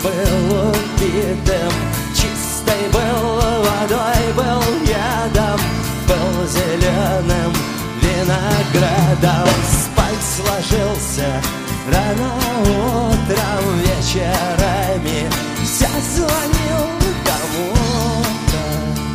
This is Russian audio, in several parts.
был убитым, чистой был водой, был ядом, был зеленым виноградом. Спать ложился рано утром, вечерами я звонил кому-то.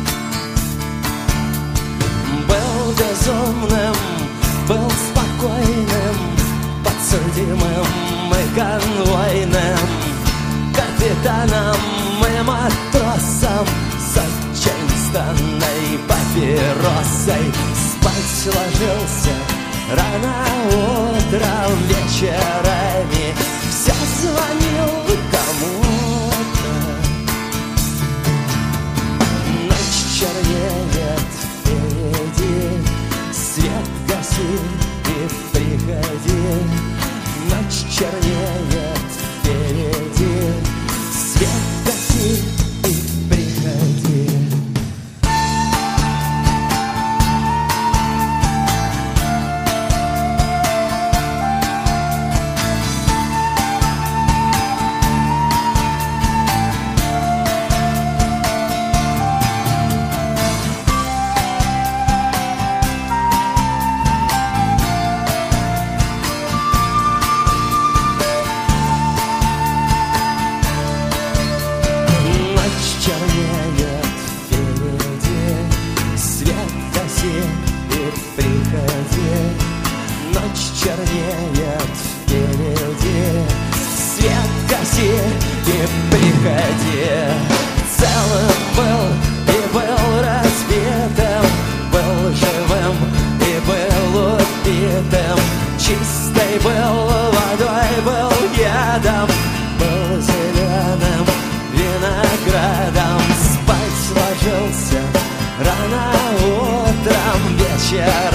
Был безумным, был спокойным, подсудимым и конвойным, капитаном и матросом, с очень странной папиросой. Спать ложился рано утром, вечерами все звонил кому-то. Ночь чернеет впереди, свет гаси и приходи. Ночь чернеет впереди, свет гаси и приходи. Чистой был водой, был ядом, был зеленым виноградом. Спать ложился рано утром, вечером